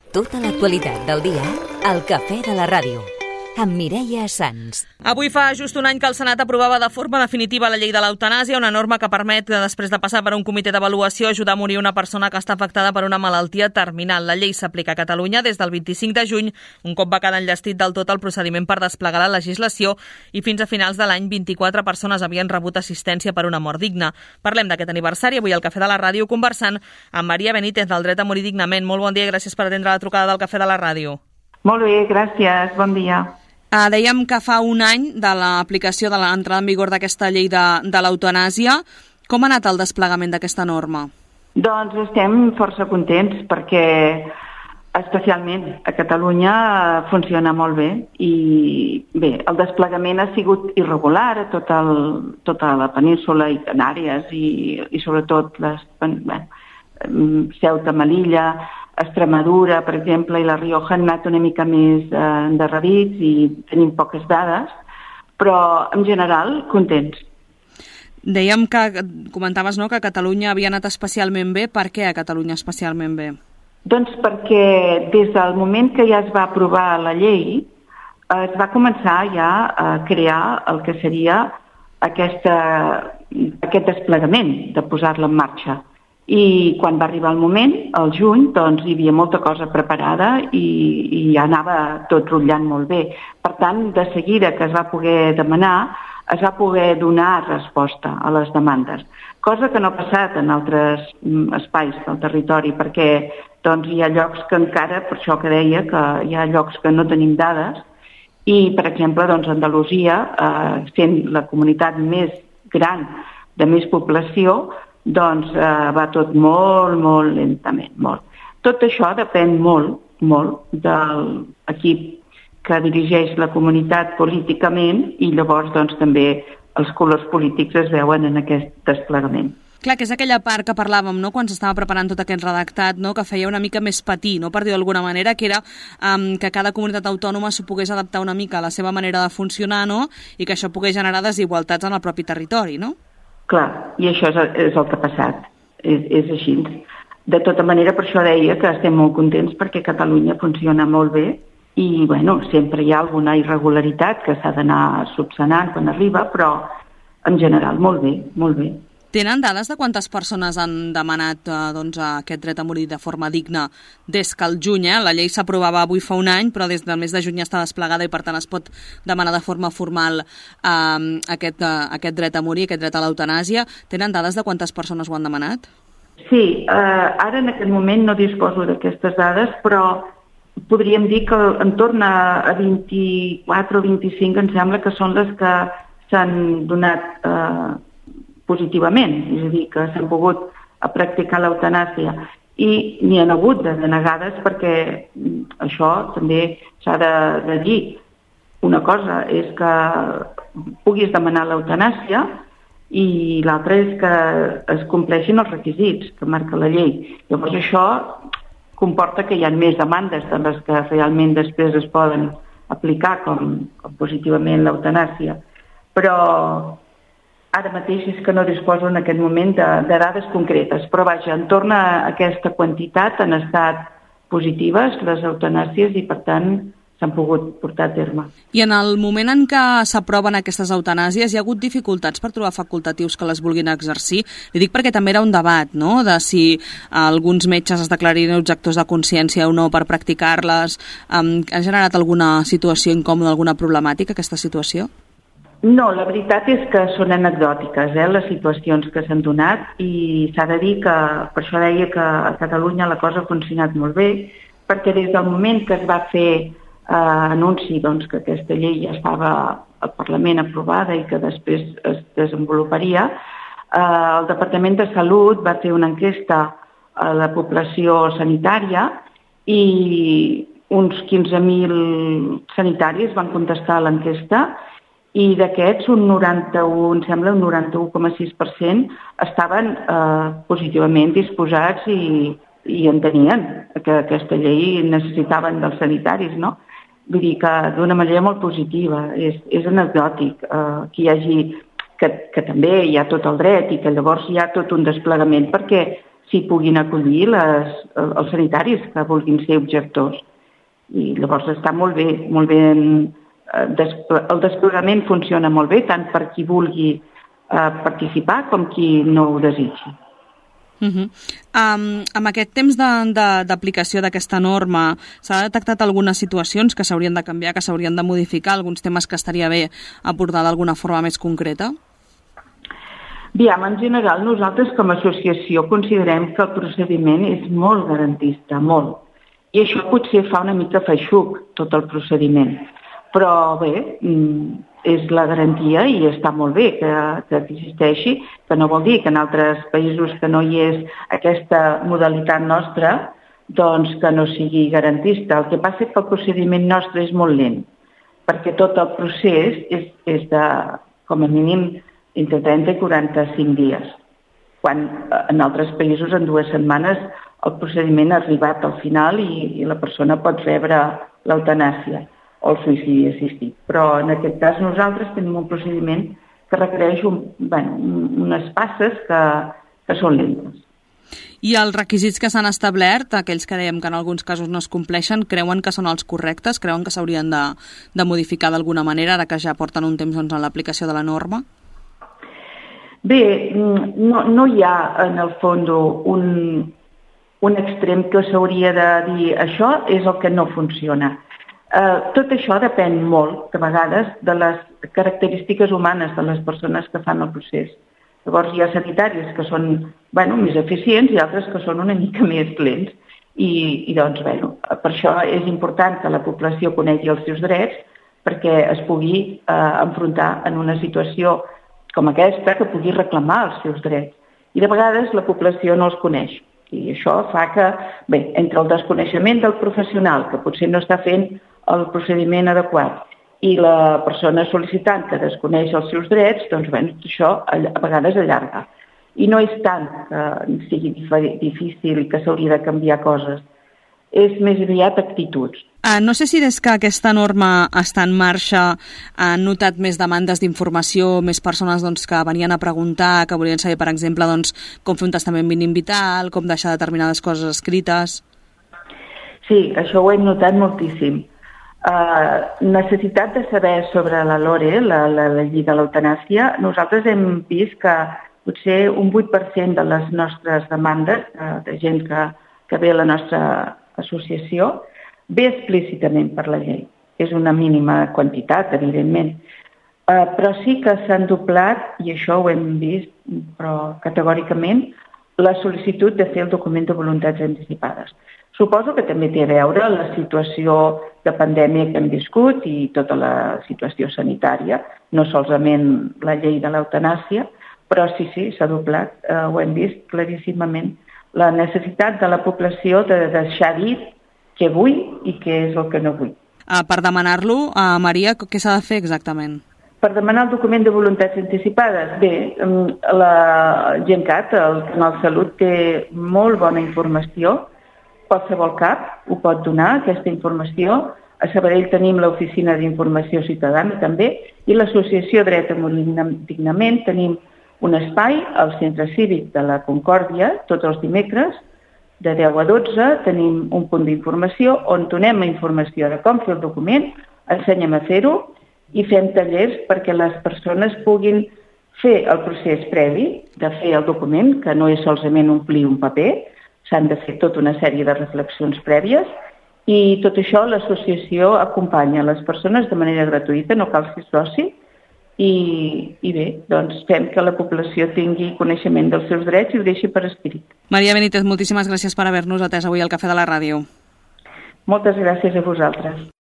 Tota l'actualitat del dia al Cafè de la Ràdio, amb Mireia Sans. Avui fa just un any que el Senat aprovava de forma definitiva la llei de l'eutanàsia, una norma que permet, després de passar per un comitè d'avaluació, ajudar a morir una persona que està afectada per una malaltia terminal. La llei s'aplica a Catalunya des del 25 de juny, un cop va quedar enllestit del tot el procediment per desplegar la legislació, i fins a finals de l'any 24 persones havien rebut assistència per una mort digna. Parlem d'aquest aniversari avui al Cafè de la Ràdio conversant amb Maria Benítez del Dret a Morir Dignament. Molt bon dia i gràcies per atendre la trucada del Cafè de la Ràdio. Molt bé, gràcies. Bon dia. Dèiem que fa un any de l'aplicació de l'entrada en vigor d'aquesta llei de l'eutanàsia. Com ha anat el desplegament d'aquesta norma? Doncs estem força contents perquè especialment a Catalunya funciona molt bé i bé, el desplegament ha sigut irregular a tota la península i Canàries i sobretot Ceuta, Melilla, Extremadura, per exemple, i la Rioja han anat una mica més endarrerits i tenim poques dades, però en general contents. Dèiem que comentaves, no?, que a Catalunya havia anat especialment bé. Per què a Catalunya especialment bé? Doncs perquè des del moment que ja es va aprovar la llei es va començar ja a crear el que seria aquest desplegament de posar-la en marxa. I quan va arribar el moment, al juny, doncs hi havia molta cosa preparada i ja anava tot rotllant molt bé. Per tant, de seguida que es va poder demanar, es va poder donar resposta a les demandes. Cosa que no ha passat en altres espais del territori, perquè doncs, hi ha llocs que encara, per això que deia, que hi ha llocs que no tenim dades, i, per exemple, doncs, Andalusia, sent la comunitat més gran, de més població, doncs va tot molt, molt lentament, molt. Tot això depèn molt, molt de l'equip que dirigeix la comunitat políticament i llavors doncs també els colors polítics es veuen en aquest desplegament. Clar, que és aquella part que parlàvem, no?, quan s'estava preparant tot aquest redactat, no?, que feia una mica més patir, no?, per dir d'alguna manera, que era que cada comunitat autònoma s'ho pogués adaptar una mica a la seva manera de funcionar, no?, i que això pogués generar desigualtats en el propi territori, no? Clar, i això és el que ha passat, és així. De tota manera, per això deia que estem molt contents perquè Catalunya funciona molt bé i, bueno, sempre hi ha alguna irregularitat que s'ha d'anar subsanant quan arriba, però en general molt bé, molt bé. Tenen dades de quantes persones han demanat aquest dret a morir de forma digna des que el juny, la llei s'aprovava avui fa un any, però des del mes de juny està desplegada i per tant es pot demanar de forma formal aquest dret a morir, aquest dret a l'eutanàsia. Tenen dades de quantes persones ho han demanat? Sí, ara en aquest moment no disposo d'aquestes dades, però podríem dir que en torn a 24 o 25 em sembla que són les que s'han donat positivament, és a dir, que s'han pogut practicar l'eutanàsia i n'hi ha hagut de denegades perquè això també s'ha de dir. Una cosa és que puguis demanar l'eutanàsia i l'altra és que es compleixin els requisits que marca la llei. Llavors això comporta que hi ha més demandes de les que realment després es poden aplicar com positivament l'eutanàsia. Però ara mateix és que no disposo en aquest moment de dades concretes, però vaja, en torn a aquesta quantitat han estat positives les eutanàsies i per tant s'han pogut portar a terme. I en el moment en què s'aproven aquestes eutanàsies hi ha hagut dificultats per trobar facultatius que les vulguin exercir? Li dic perquè també era un debat, no?, de si alguns metges es declararien objectors de consciència o no per practicar-les. Ha generat alguna situació incòmoda, alguna problemàtica aquesta situació? No, la veritat és que són anecdòtiques, les situacions que s'han donat i s'ha de dir que, per això deia que a Catalunya la cosa ha funcionat molt bé, perquè des del moment que es va fer anunci doncs, que aquesta llei ja estava al Parlament aprovada i que després es desenvoluparia, el Departament de Salut va fer una enquesta a la població sanitària i uns 15.000 sanitaris van contestar a l'enquesta i d'aquests un 91,6% estaven positivament disposats i entenien que aquesta llei necessitaven dels sanitaris, no? Vull dir que d'una manera molt positiva, és anecdòtic que hi hagi, que també hi ha tot el dret i que llavors hi ha tot un desplegament perquè s'hi puguin acollir els sanitaris que vulguin ser objectors. I llavors està molt bé el desplegament funciona molt bé, tant per qui vulgui participar com qui no ho desitgi. Amb aquest temps d'aplicació d'aquesta norma s'ha detectat algunes situacions que s'haurien de canviar, que s'haurien de modificar, alguns temes que estaria bé abordar d'alguna forma més concreta? Aviam, en general, nosaltres com a associació considerem que el procediment és molt garantista, molt. I això potser fa una mica feixuc, tot el procediment. Però bé, és la garantia i està molt bé que existeixi, que no vol dir que en altres països que no hi és aquesta modalitat nostra, doncs que no sigui garantista. El que passa és que el procediment nostre és molt lent, perquè tot el procés és de, com a mínim, entre 30 i 45 dies, quan en altres països en 2 setmanes el procediment ha arribat al final i la persona pot rebre l'eutanàsia o el suïcidi assistit. Però en aquest cas nosaltres tenim un procediment que requereix unes passes que són lentes. I els requisits que s'han establert, aquells que dèiem que en alguns casos no es compleixen, creuen que són els correctes? Creuen que s'haurien de modificar d'alguna manera, ara que ja porten un temps en l'aplicació de la norma? Bé, no hi ha en el fons un extrem que s'hauria de dir això és el que no funciona. Tot això depèn molt, de vegades, de les característiques humanes de les persones que fan el procés. Llavors hi ha sanitaris que són més eficients i altres que són una mica més lents. I doncs, per això és important que la població conegui els seus drets perquè es pugui enfrontar en una situació com aquesta, que pugui reclamar els seus drets. I de vegades la població no els coneix. I això fa que, entre el desconeixement del professional, que potser no està fent el procediment adequat, i la persona sol·licitant que desconeix els seus drets, doncs això a vegades allarga. I no és tant que sigui difícil i que s'hauria de canviar coses. És més aviat actituds. No sé si des que aquesta norma està en marxa han notat més demandes d'informació, més persones que venien a preguntar, que volien saber, per exemple, com fer un testament mínim vital, com deixar determinades coses escrites. Sí, això ho hem notat moltíssim. Necessitat de saber sobre la LORE, la llei de l'eutanàsia, nosaltres hem vist que potser un 8% de les nostres demandes, de gent que ve a la nostra associació, ve explícitament per la llei. És una mínima quantitat, evidentment. Però sí que s'han doblat, i això ho hem vist, però categòricament, la sol·licitud de fer el document de voluntats anticipades. Suposo que també té a veure la situació de pandèmia que hem viscut i tota la situació sanitària, no solament la llei de l'eutanàsia, però sí, s'ha doblat, ho hem vist claríssimament, la necessitat de la població de deixar dit què vull i què és el que no vull. Per demanar-lo, Maria, què s'ha de fer exactament? Per demanar el document de voluntats anticipades? Bé, la GenCat, el Canal Salut, té molt bona informació. Qualsevol CAP ho pot donar, aquesta informació. A Sabadell tenim l'Oficina d'Informació Ciutadana també i l'Associació Dret a Morir Dignament. Tenim un espai al Centre Cívic de la Concòrdia, tots els dimecres, de 10 a 12, tenim un punt d'informació on donem informació de com fer el document, ensenyem a fer-ho i fem tallers perquè les persones puguin fer el procés previ de fer el document, que no és solament omplir un paper, s'han de fer tota una sèrie de reflexions prèvies i tot això l'associació acompanya les persones de manera gratuïta, no cal ser soci, i bé, doncs fem que la població tingui coneixement dels seus drets i ho deixi per escrit. Maria Benítez, moltíssimes gràcies per haver-nos atès avui al Cafè de la Ràdio. Moltes gràcies a vosaltres.